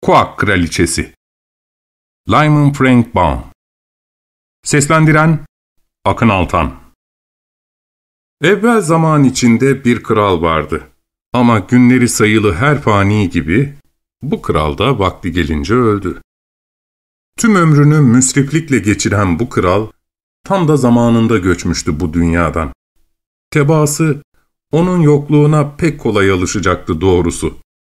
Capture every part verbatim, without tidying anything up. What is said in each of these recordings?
Kuak Kraliçesi. Lyman Frank Baum. Seslendiren Akın Altan. Evvel zaman içinde bir kral vardı. Ama günleri sayılı her fani gibi bu kral da vakti gelince öldü. Tüm ömrünü müsriflikle geçiren bu kral tam da zamanında göçmüştü bu dünyadan. Tebaası onun yokluğuna pek kolay alışacaktı doğrusu.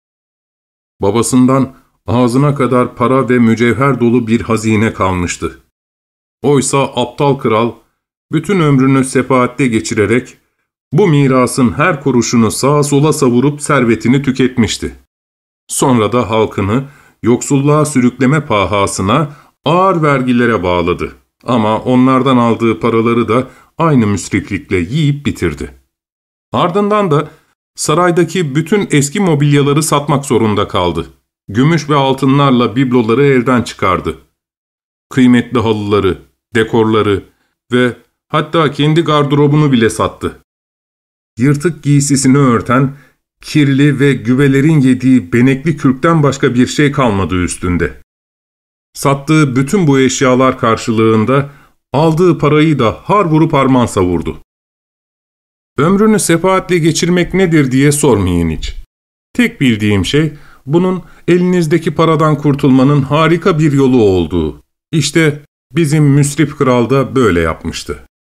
Babasından ağzına kadar para ve mücevher dolu bir hazine kalmıştı. Oysa aptal kral bütün ömrünü sefaatte geçirerek bu mirasın her kuruşunu sağa sola savurup servetini tüketmişti. Sonra da halkını yoksulluğa sürükleme pahasına ağır vergilere bağladı. Ama onlardan aldığı paraları da aynı müsriflikle yiyip bitirdi. Ardından da saraydaki bütün eski mobilyaları satmak zorunda kaldı. Gümüş ve altınlarla bibloları elden çıkardı. Kıymetli halıları, dekorları ve hatta kendi gardırobunu bile sattı. Yırtık giysisini örten, kirli ve güvelerin yediği benekli kürkten başka bir şey kalmadı üstünde. Sattığı bütün bu eşyalar karşılığında aldığı parayı da har vurup harman savurdu. Ömrünü sefaatle geçirmek nedir diye sormayın hiç. Tek bildiğim şey, bunun elinizdeki paradan kurtulmanın harika bir yolu olduğu. İşte bizim müsrif kral da böyle yapmıştı.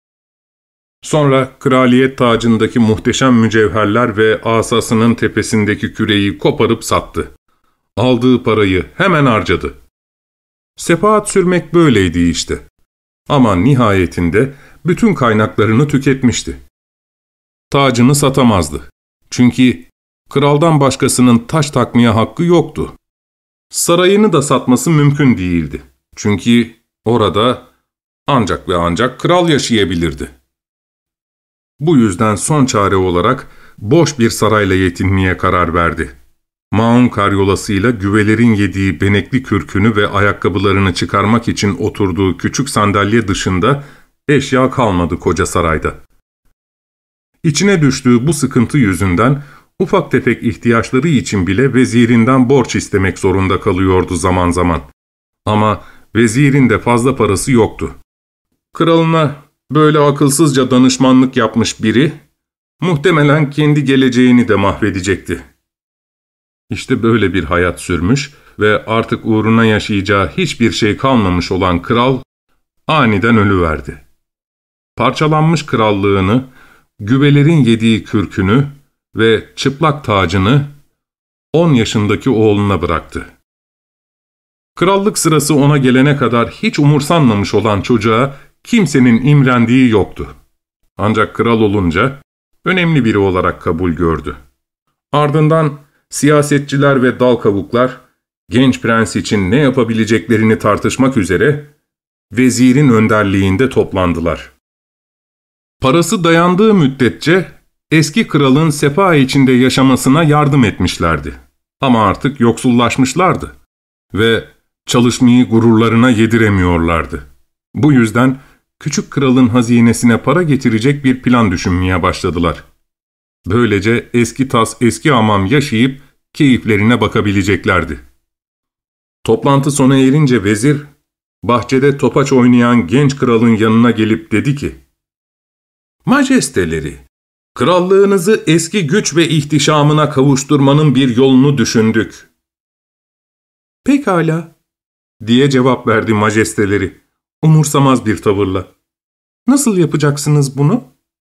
Sonra kraliyet tacındaki muhteşem mücevherler ve asasının tepesindeki küreyi koparıp sattı. Aldığı parayı hemen harcadı. Sefaat sürmek böyleydi işte. Ama nihayetinde bütün kaynaklarını tüketmişti. Tacını satamazdı. Çünkü kraldan başkasının taş takmaya hakkı yoktu. Sarayını da satması mümkün değildi. Çünkü orada ancak ve ancak kral yaşayabilirdi. Bu yüzden son çare olarak boş bir sarayla yetinmeye karar verdi. Maun karyolasıyla güvelerin yediği benekli kürkünü ve ayakkabılarını çıkarmak için oturduğu küçük sandalye dışında eşya kalmadı koca sarayda. İçine düştüğü bu sıkıntı yüzünden ufak tefek ihtiyaçları için bile vezirinden borç istemek zorunda kalıyordu zaman zaman. Ama vezirin de fazla parası yoktu. Kralına böyle akılsızca danışmanlık yapmış biri, muhtemelen kendi geleceğini de mahvedecekti. İşte böyle bir hayat sürmüş ve artık uğruna yaşayacağı hiçbir şey kalmamış olan kral, aniden ölüverdi. Parçalanmış krallığını, güvelerin yediği kürkünü ve çıplak tacını on yaşındaki oğluna bıraktı. Krallık sırası ona gelene kadar hiç umursanmamış olan çocuğa kimsenin imrendiği yoktu. Ancak kral olunca önemli biri olarak kabul gördü. Ardından siyasetçiler ve dal kavuklar genç prens için ne yapabileceklerini tartışmak üzere vezirin önderliğinde toplandılar. Parası dayandığı müddetçe eski kralın sefa içinde yaşamasına yardım etmişlerdi. Ama artık yoksullaşmışlardı ve çalışmayı gururlarına yediremiyorlardı. Bu yüzden küçük kralın hazinesine para getirecek bir plan düşünmeye başladılar. Böylece eski tas eski hamam yaşayıp keyiflerine bakabileceklerdi. Toplantı sona erince vezir, bahçede topaç oynayan genç kralın yanına gelip dedi ki, "Majesteleri, krallığınızı eski güç ve ihtişamına kavuşturmanın bir yolunu düşündük." "Pekala," diye cevap verdi majesteleri, umursamaz bir tavırla. "Nasıl yapacaksınız bunu?"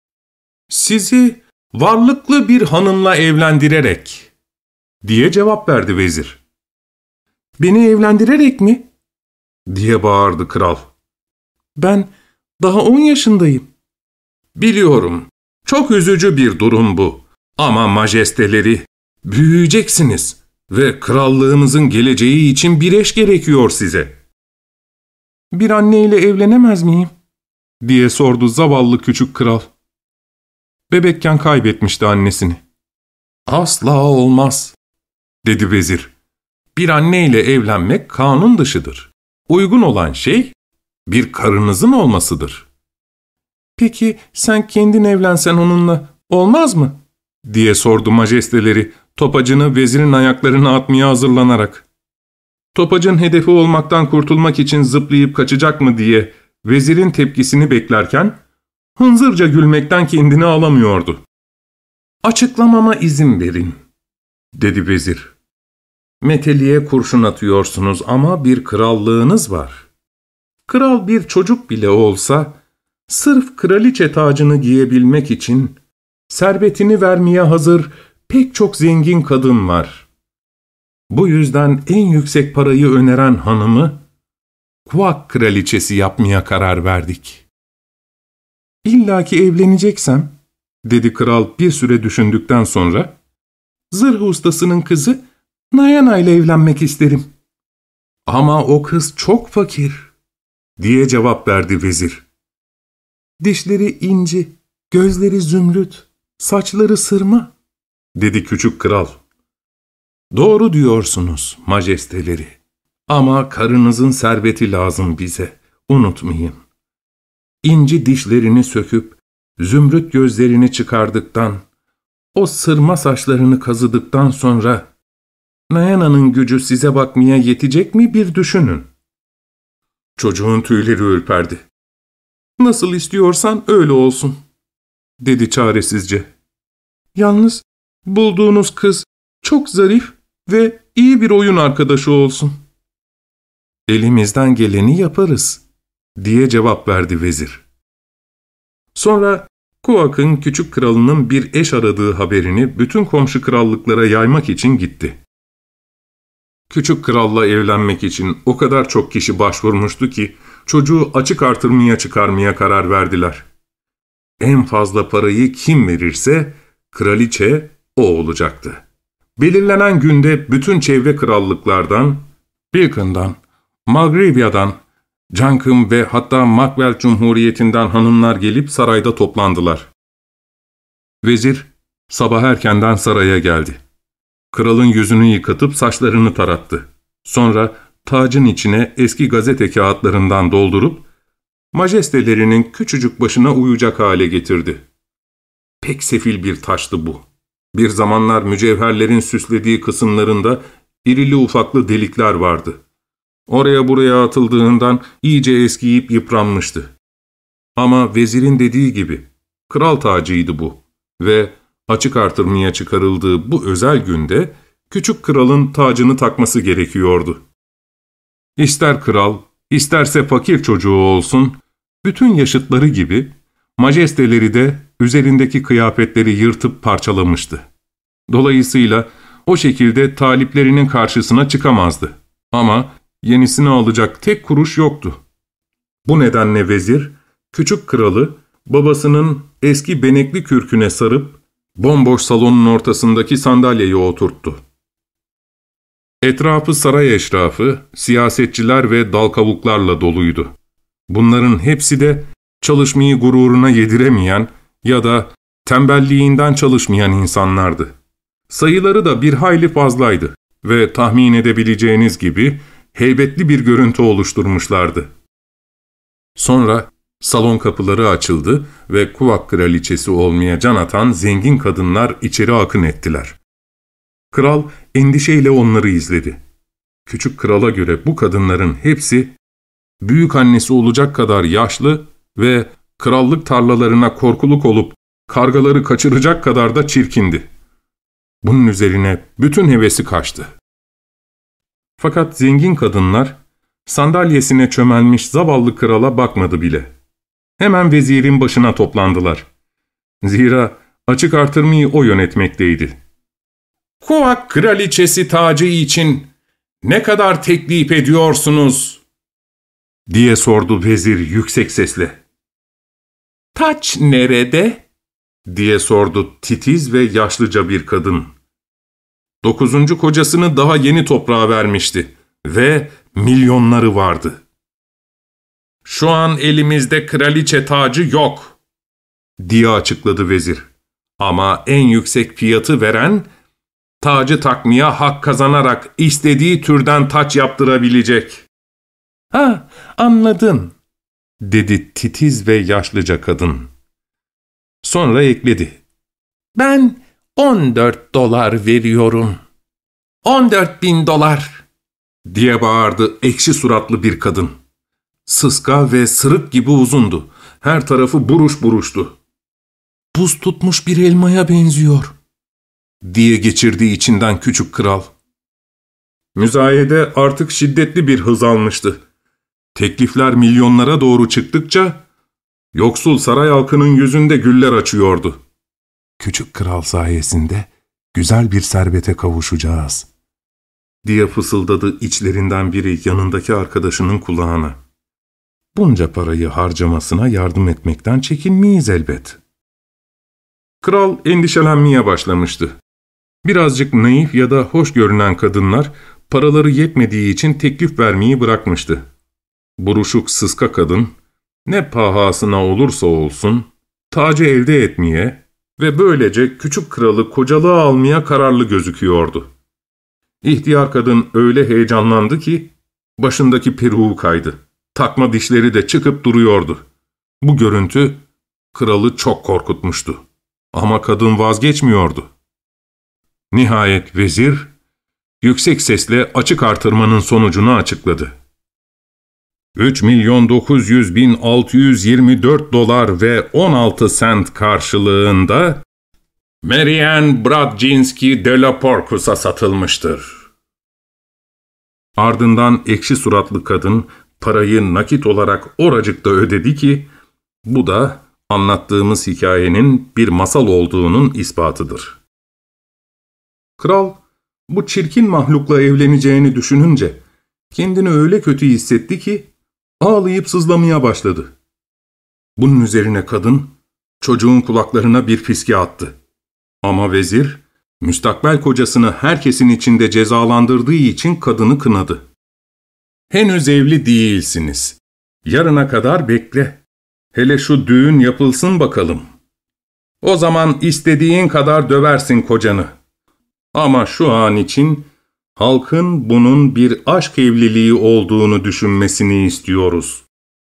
"Sizi varlıklı bir hanımla evlendirerek," diye cevap verdi vezir. "Beni evlendirerek mi?" diye bağırdı kral. "Ben daha on yaşındayım." "Biliyorum, çok üzücü bir durum bu. Ama majesteleri, büyüyeceksiniz ve krallığımızın geleceği için bir eş gerekiyor size." "Bir anneyle evlenemez miyim?" diye sordu zavallı küçük kral. Bebekken kaybetmişti annesini. "Asla olmaz," dedi vezir. "Bir anneyle evlenmek kanun dışıdır. Uygun olan şey bir karınızın olmasıdır." "Peki sen kendin evlensen onunla olmaz mı?" diye sordu majesteleri topacını vezirin ayaklarına atmaya hazırlanarak. Topacın hedefi olmaktan kurtulmak için zıplayıp kaçacak mı diye vezirin tepkisini beklerken hınzırca gülmekten kendini alamıyordu. ''Açıklamama izin verin'' dedi vezir. ''Meteliğe kurşun atıyorsunuz ama bir krallığınız var. Kral bir çocuk bile olsa sırf kraliçe tacını giyebilmek için servetini vermeye hazır pek çok zengin kadın var. Bu yüzden en yüksek parayı öneren hanımı Kuak kraliçesi yapmaya karar verdik.'' ''İlla ki evleneceksem'' dedi kral bir süre düşündükten sonra, ''zırh ustasının kızı Nayana ile evlenmek isterim.'' ''Ama o kız çok fakir'' diye cevap verdi vezir. ''Dişleri inci, gözleri zümrüt, saçları sırma'' dedi küçük kral. ''Doğru diyorsunuz majesteleri. Ama karınızın serveti lazım bize, unutmayın. İnci dişlerini söküp, zümrüt gözlerini çıkardıktan, o sırma saçlarını kazıdıktan sonra, Nayana'nın gücü size bakmaya yetecek mi bir düşünün.'' Çocuğun tüyleri ürperdi. ''Nasıl istiyorsan öyle olsun'' dedi çaresizce. ''Yalnız bulduğunuz kız çok zarif ve iyi bir oyun arkadaşı olsun.'' ''Elimizden geleni yaparız'' diye cevap verdi vezir. Sonra Kuak'ın küçük kralının bir eş aradığı haberini bütün komşu krallıklara yaymak için gitti. Küçük kralla evlenmek için o kadar çok kişi başvurmuştu ki çocuğu açık artırmaya çıkarmaya karar verdiler. En fazla parayı kim verirse kraliçe o olacaktı. Belirlenen günde bütün çevre krallıklardan, Bilken'dan, Magrivia'dan, Cankım ve hatta Makvel Cumhuriyeti'nden hanımlar gelip sarayda toplandılar. Vezir sabah erkenden saraya geldi. Kralın yüzünü yıkatıp saçlarını tarattı. Sonra tacın içine eski gazete kağıtlarından doldurup majestelerinin küçücük başına uyacak hale getirdi. Pek sefil bir taştı bu. Bir zamanlar mücevherlerin süslediği kısımlarında irili ufaklı delikler vardı. Oraya buraya atıldığından iyice eskiyip yıpranmıştı. Ama vezirin dediği gibi kral tacıydı bu ve açık artırmaya çıkarıldığı bu özel günde küçük kralın tacını takması gerekiyordu. İster kral, isterse fakir çocuğu olsun, bütün yaşıtları gibi majesteleri de üzerindeki kıyafetleri yırtıp parçalamıştı. Dolayısıyla o şekilde taliplerinin karşısına çıkamazdı. Ama yenisini alacak tek kuruş yoktu. Bu nedenle vezir, küçük kralı babasının eski benekli kürküne sarıp bomboş salonun ortasındaki sandalyeye oturttu. Etrafı saray eşrafı, siyasetçiler ve dal kavuklarla doluydu. Bunların hepsi de çalışmayı gururuna yediremeyen ya da tembelliğinden çalışmayan insanlardı. Sayıları da bir hayli fazlaydı ve tahmin edebileceğiniz gibi heybetli bir görüntü oluşturmuşlardı. Sonra salon kapıları açıldı ve Kuvak kraliçesi olmaya can atan zengin kadınlar içeri akın ettiler. Kral endişeyle onları izledi. Küçük krala göre bu kadınların hepsi büyük annesi olacak kadar yaşlı ve krallık tarlalarına korkuluk olup kargaları kaçıracak kadar da çirkindi. Bunun üzerine bütün hevesi kaçtı. Fakat zengin kadınlar sandalyesine çömelmiş zavallı krala bakmadı bile. Hemen vezirin başına toplandılar. Zira açık artırmayı o yönetmekteydi. ''Kuvak kraliçesi tacı için ne kadar teklif ediyorsunuz?'' diye sordu vezir yüksek sesle. ''Taç nerede?'' diye sordu titiz ve yaşlıca bir kadın. Dokuzuncu kocasını daha yeni toprağa vermişti ve milyonları vardı. ''Şu an elimizde kraliçe tacı yok'' diye açıkladı vezir. ''Ama en yüksek fiyatı veren, tacı takmaya hak kazanarak istediği türden taç yaptırabilecek.'' ''Ha, anladın'' dedi titiz ve yaşlıca kadın. Sonra ekledi. ''Ben on dört dolar veriyorum.'' ''On dört bin dolar'' diye bağırdı ekşi suratlı bir kadın. Sıska ve sırık gibi uzundu. Her tarafı buruş buruştu. ''Buz tutmuş bir elmaya benziyor.'' diye geçirdi içinden küçük kral. Müzayede artık şiddetli bir hız almıştı. Teklifler milyonlara doğru çıktıkça yoksul saray halkının yüzünde güller açıyordu. ''Küçük kral sayesinde güzel bir servete kavuşacağız.'' diye fısıldadı içlerinden biri yanındaki arkadaşının kulağına. ''Bunca parayı harcamasına yardım etmekten çekinmeyiz elbet.'' Kral endişelenmeye başlamıştı. Birazcık naif ya da hoş görünen kadınlar paraları yetmediği için teklif vermeyi bırakmıştı. Buruşuk sıska kadın, ne pahasına olursa olsun, tacı elde etmeye ve böylece küçük kralı kocalığa almaya kararlı gözüküyordu. İhtiyar kadın öyle heyecanlandı ki, başındaki peruğu kaydı. Takma dişleri de çıkıp duruyordu. Bu görüntü, kralı çok korkutmuştu. Ama kadın vazgeçmiyordu. Nihayet vezir, yüksek sesle açık artırmanın sonucunu açıkladı. üç milyon dokuz yüz bin altı yüz yirmi dört dolar ve on altı sent karşılığında Marianne Bradzinski de la Porcus'a satılmıştır. Ardından ekşi suratlı kadın parayı nakit olarak oracıkta ödedi ki, bu da anlattığımız hikayenin bir masal olduğunun ispatıdır. Kral, bu çirkin mahlukla evleneceğini düşününce kendini öyle kötü hissetti ki ağlayıp sızlamaya başladı. Bunun üzerine kadın çocuğun kulaklarına bir fiske attı. Ama vezir, müstakbel kocasını herkesin içinde cezalandırdığı için kadını kınadı. ''Henüz evli değilsiniz. Yarına kadar bekle. Hele şu düğün yapılsın bakalım. O zaman istediğin kadar döversin kocanı. Ama şu an için halkın bunun bir aşk evliliği olduğunu düşünmesini istiyoruz.''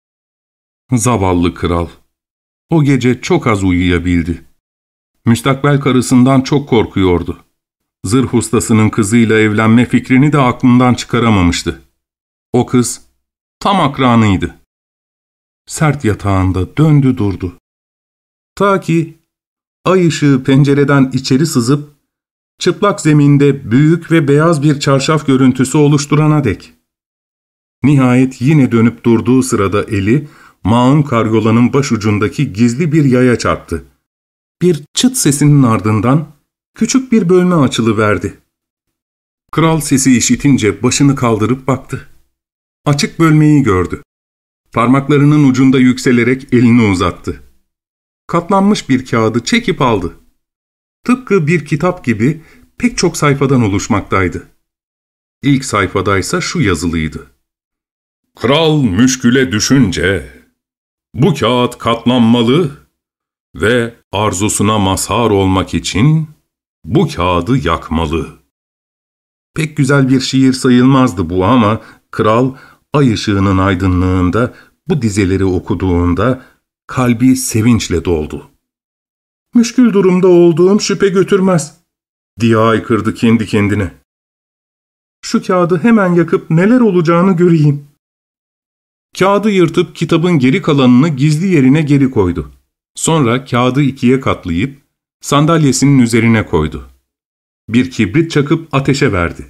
Zavallı kral. O gece çok az uyuyabildi. Müstakbel karısından çok korkuyordu. Zırh ustasının kızıyla evlenme fikrini de aklından çıkaramamıştı. O kız tam akranıydı. Sert yatağında döndü durdu. Ta ki ay ışığı pencereden içeri sızıp çıplak zeminde büyük ve beyaz bir çarşaf görüntüsü oluşturana dek. Nihayet yine dönüp durduğu sırada eli mağun karyolanın başucundaki gizli bir yaya çarptı. Bir çıt sesinin ardından küçük bir bölme açılıverdi. Kral sesi işitince başını kaldırıp baktı. Açık bölmeyi gördü. Parmaklarının ucunda yükselerek elini uzattı. Katlanmış bir kağıdı çekip aldı. Tıpkı bir kitap gibi pek çok sayfadan oluşmaktaydı. İlk sayfadaysa şu yazılıydı. Kral müşküle düşünce, bu kağıt katlanmalı ve arzusuna mazhar olmak için bu kağıdı yakmalı. Pek güzel bir şiir sayılmazdı bu ama kral ay ışığının aydınlığında bu dizeleri okuduğunda kalbi sevinçle doldu. ''Müşkül durumda olduğum şüphe götürmez.'' diye haykırdı kendi kendine. ''Şu kağıdı hemen yakıp neler olacağını göreyim.'' Kağıdı yırtıp kitabın geri kalanını gizli yerine geri koydu. Sonra kağıdı ikiye katlayıp sandalyesinin üzerine koydu. Bir kibrit çakıp ateşe verdi.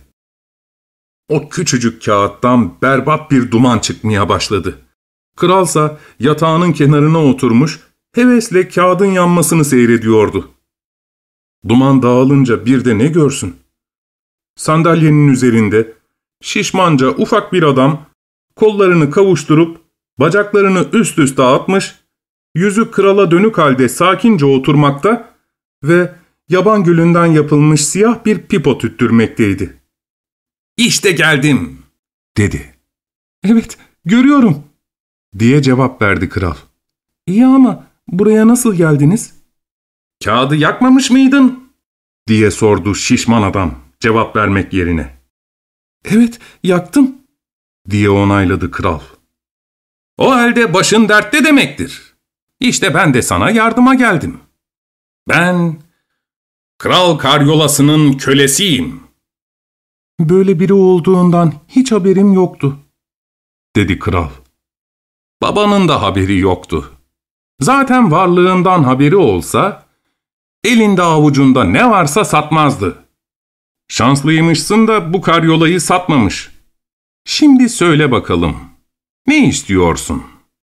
O küçücük kağıttan berbat bir duman çıkmaya başladı. Kralsa yatağının kenarına oturmuş, hevesle kağıdın yanmasını seyrediyordu. Duman dağılınca bir de ne görsün? Sandalyenin üzerinde şişmanca ufak bir adam kollarını kavuşturup bacaklarını üst üste atmış, yüzü krala dönük halde sakince oturmakta ve yaban gülünden yapılmış siyah bir pipo tüttürmekteydi. ''İşte geldim.'' dedi. ''Evet, görüyorum.'' diye cevap verdi kral. ''İyi ama buraya nasıl geldiniz?'' ''Kağıdı yakmamış mıydın?'' diye sordu şişman adam cevap vermek yerine. ''Evet, yaktım.'' diye onayladı kral. ''O halde başın dertte demektir. İşte ben de sana yardıma geldim. Ben Kral Karyolası'nın kölesiyim. Böyle biri olduğundan hiç haberim yoktu, dedi kral. Babanın da haberi yoktu. Zaten varlığından haberi olsa, elinde avucunda ne varsa satmazdı. Şanslıymışsın da bu karyolayı satmamış. Şimdi söyle bakalım, ne istiyorsun?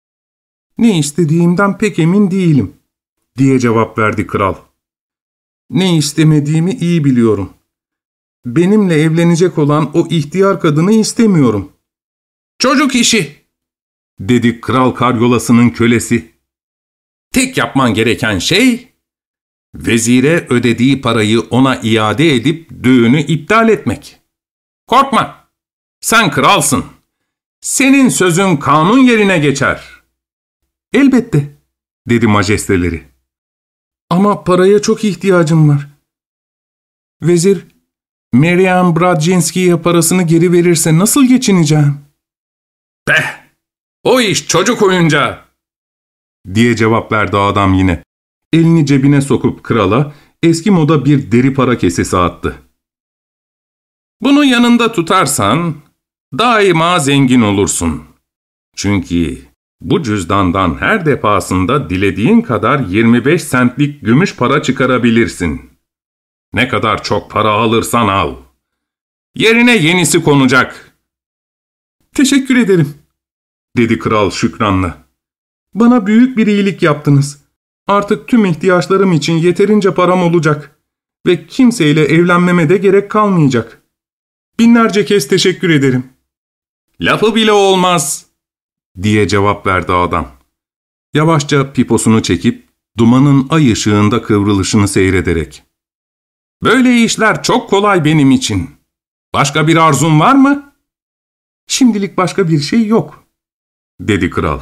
Ne istediğimden pek emin değilim, diye cevap verdi kral. Ne istemediğimi iyi biliyorum. Benimle evlenecek olan o ihtiyar kadını istemiyorum. Çocuk işi, dedi kral karyolasının kölesi. Tek yapman gereken şey, vezire ödediği parayı ona iade edip düğünü iptal etmek. Korkma, sen kralsın. Senin sözün kanun yerine geçer. Elbette, dedi majesteleri. Ama paraya çok ihtiyacım var. Vezir, Meryem Bradzinski'ye parasını geri verirse nasıl geçineceğim? Beh, o iş çocuk oyuncağı, diye cevap verdi adam yine. Elini cebine sokup krala eski moda bir deri para kesesi attı. Bunu yanında tutarsan daima zengin olursun. Çünkü bu cüzdandan her defasında dilediğin kadar yirmi beş sentlik gümüş para çıkarabilirsin. Ne kadar çok para alırsan al. Yerine yenisi konacak. Teşekkür ederim, dedi kral şükranla. Bana büyük bir iyilik yaptınız. Artık tüm ihtiyaçlarım için yeterince param olacak ve kimseyle evlenmeme de gerek kalmayacak. Binlerce kez teşekkür ederim. Lafı bile olmaz, diye cevap verdi adam. Yavaşça piposunu çekip dumanın ay ışığında kıvrılışını seyrederek. Böyle işler çok kolay benim için. Başka bir arzun var mı? Şimdilik başka bir şey yok, dedi kral.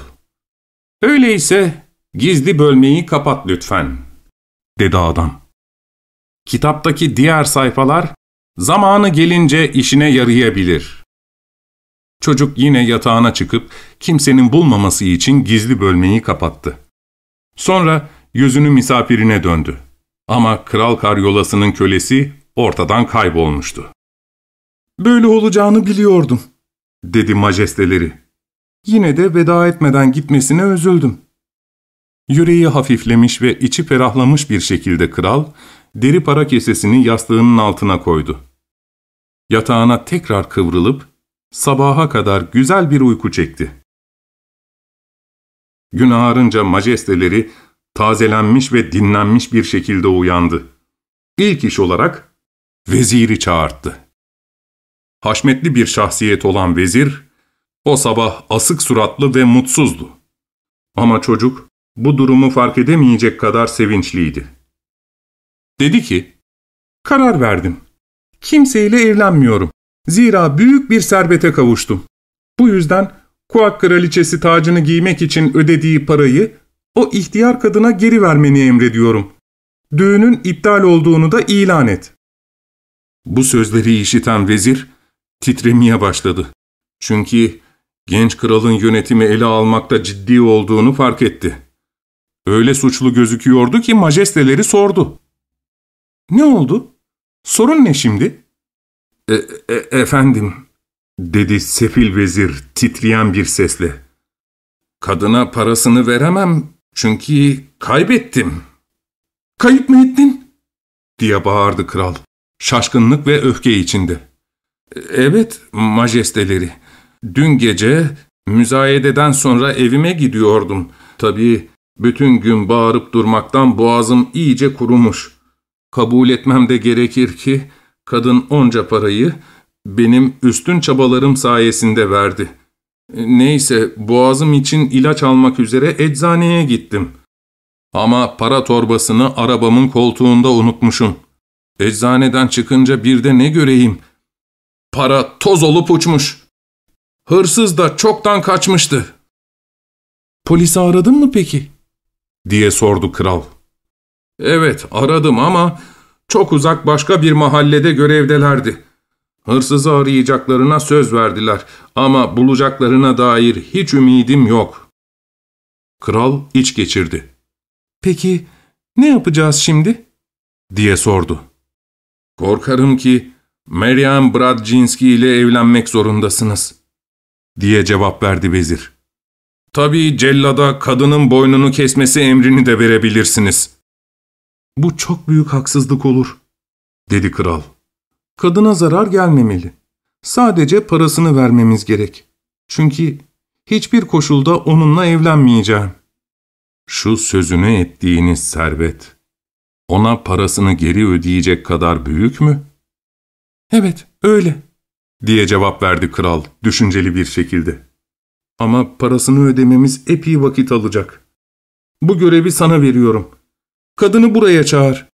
Öyleyse gizli bölmeyi kapat lütfen, dedi adam. Kitaptaki diğer sayfalar zamanı gelince işine yarayabilir. Çocuk yine yatağına çıkıp kimsenin bulmaması için gizli bölmeyi kapattı. Sonra yüzünü misafirine döndü. Ama kral karyolasının kölesi ortadan kaybolmuştu. Böyle olacağını biliyordum, dedi majesteleri. Yine de veda etmeden gitmesine üzüldüm. Yüreği hafiflemiş ve içi ferahlamış bir şekilde kral, deri para kesesini yastığının altına koydu. Yatağına tekrar kıvrılıp, sabaha kadar güzel bir uyku çekti. Gün ağarınca majesteleri, tazelenmiş ve dinlenmiş bir şekilde uyandı. İlk iş olarak, veziri çağırttı. Haşmetli bir şahsiyet olan vezir, o sabah asık suratlı ve mutsuzdu. Ama çocuk, bu durumu fark edemeyecek kadar sevinçliydi. Dedi ki, karar verdim. Kimseyle evlenmiyorum. Zira büyük bir servete kavuştum. Bu yüzden Kuak kraliçesi tacını giymek için ödediği parayı o ihtiyar kadına geri vermeni emrediyorum. Düğünün iptal olduğunu da ilan et. Bu sözleri işiten vezir titremeye başladı. Çünkü genç kralın yönetimi ele almakta ciddi olduğunu fark etti. Öyle suçlu gözüküyordu ki majesteleri sordu. Ne oldu? Sorun ne şimdi? E, e, efendim, dedi sefil vezir titreyen bir sesle. Kadına parasını veremem çünkü kaybettim. Kayıp mı ettin? Diye bağırdı kral, şaşkınlık ve öfke içinde. Evet, majesteleri. Dün gece müzayededen sonra evime gidiyordum. Tabii bütün gün bağırıp durmaktan boğazım iyice kurumuş. Kabul etmem de gerekir ki kadın onca parayı benim üstün çabalarım sayesinde verdi. Neyse, boğazım için ilaç almak üzere eczaneye gittim. Ama para torbasını arabamın koltuğunda unutmuşum. Eczaneden çıkınca bir de ne göreyim? Para toz olup uçmuş. Hırsız da çoktan kaçmıştı. Polisi aradın mı peki? Diye sordu kral. Evet, aradım ama çok uzak başka bir mahallede görevdelerdi. Hırsızı arayacaklarına söz verdiler ama bulacaklarına dair hiç ümidim yok. Kral iç geçirdi. Peki ne yapacağız şimdi? Diye sordu. Korkarım ki ''Marian Bradzinski ile evlenmek zorundasınız.'' diye cevap verdi vezir. ''Tabii cellada kadının boynunu kesmesi emrini de verebilirsiniz.'' ''Bu çok büyük haksızlık olur.'' dedi kral. ''Kadına zarar gelmemeli. Sadece parasını vermemiz gerek. Çünkü hiçbir koşulda onunla evlenmeyeceğim.'' ''Şu sözünü ettiğiniz servet, ona parasını geri ödeyecek kadar büyük mü?'' ''Evet, öyle.'' diye cevap verdi kral düşünceli bir şekilde. ''Ama parasını ödememiz epey vakit alacak. Bu görevi sana veriyorum. Kadını buraya çağır.''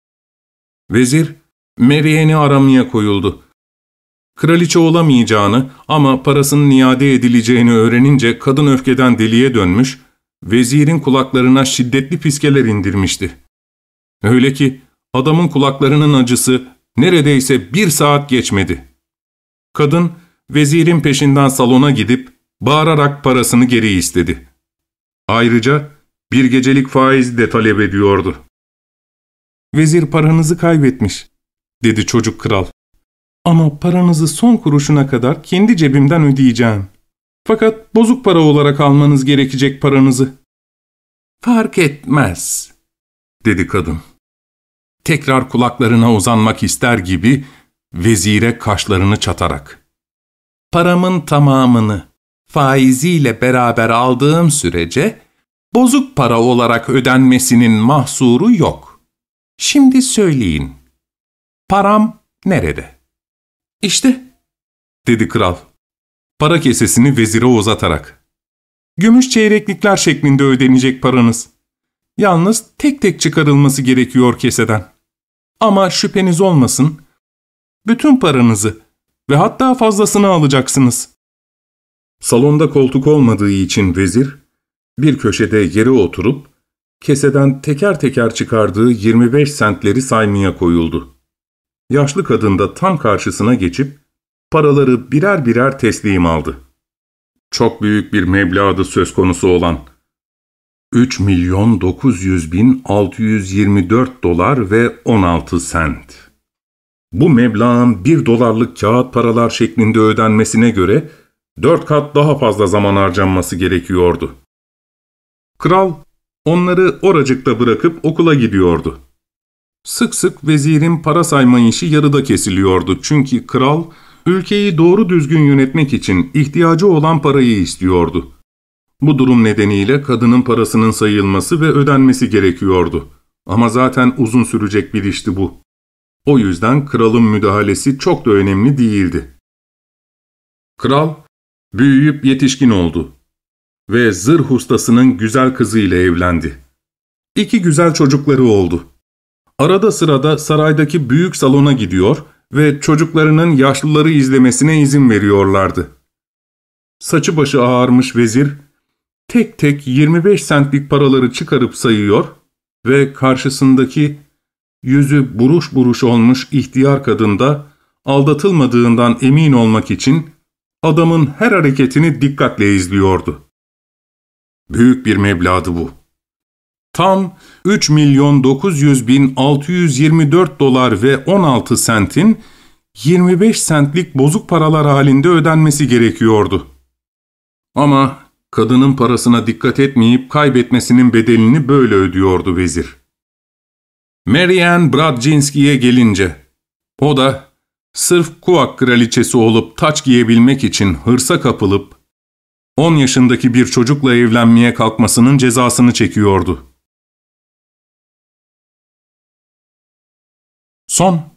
Vezir, Marianne'i aramaya koyuldu. Kraliçe olamayacağını ama parasının iade edileceğini öğrenince kadın öfkeden deliye dönmüş, vezirin kulaklarına şiddetli piskeler indirmişti. Öyle ki adamın kulaklarının acısı neredeyse bir saat geçmedi. Kadın, vezirin peşinden salona gidip bağırarak parasını geri istedi. Ayrıca bir gecelik faiz de talep ediyordu. ''Vezir paranızı kaybetmiş.'' dedi çocuk kral. ''Ama paranızı son kuruşuna kadar kendi cebimden ödeyeceğim. Fakat bozuk para olarak almanız gerekecek paranızı.'' ''Fark etmez.'' dedi kadın. Tekrar kulaklarına uzanmak ister gibi vezire kaşlarını çatarak. ''Paramın tamamını faiziyle beraber aldığım sürece bozuk para olarak ödenmesinin mahsuru yok. Şimdi söyleyin, param nerede?'' ''İşte'' dedi kral, para kesesini vezire uzatarak. ''Gümüş çeyreklikler şeklinde ödenecek paranız. Yalnız tek tek çıkarılması gerekiyor keseden. Ama şüpheniz olmasın, bütün paranızı ve hatta fazlasını alacaksınız.'' Salonda koltuk olmadığı için vezir, bir köşede yere oturup, keseden teker teker çıkardığı yirmi beş sentleri saymaya koyuldu. Yaşlı kadın da tam karşısına geçip, paraları birer birer teslim aldı. Çok büyük bir meblağdı söz konusu olan. üç milyon dokuz yüz bin altı yüz yirmi dört dolar ve on altı sent. Bu meblağın bir dolarlık kağıt paralar şeklinde ödenmesine göre dört kat daha fazla zaman harcanması gerekiyordu. Kral onları oracıkta bırakıp okula gidiyordu. Sık sık vezirin para sayma işi yarıda kesiliyordu çünkü kral ülkeyi doğru düzgün yönetmek için ihtiyacı olan parayı istiyordu. Bu durum nedeniyle kadının parasının sayılması ve ödenmesi gerekiyordu. Ama zaten uzun sürecek bir işti bu. O yüzden kralın müdahalesi çok da önemli değildi. Kral büyüyüp yetişkin oldu ve zırh ustasının güzel kızıyla evlendi. İki güzel çocukları oldu. Arada sırada saraydaki büyük salona gidiyor ve çocuklarının yaşlıları izlemesine izin veriyorlardı. Saçı başı ağarmış vezir, tek tek yirmi beş sentlik paraları çıkarıp sayıyor ve karşısındaki yüzü buruş buruş olmuş ihtiyar kadın da aldatılmadığından emin olmak için adamın her hareketini dikkatle izliyordu. Büyük bir meblağdı bu. Tam üç milyon dokuz yüz bin altı yüz yirmi dört dolar ve on altı sentin yirmi beş sentlik bozuk paralar halinde ödenmesi gerekiyordu. Ama kadının parasına dikkat etmeyip kaybetmesinin bedelini böyle ödüyordu vezir. Marian Bradzinski'ye gelince, o da sırf Kuvak kraliçesi olup taç giyebilmek için hırsa kapılıp on yaşındaki bir çocukla evlenmeye kalkmasının cezasını çekiyordu. Son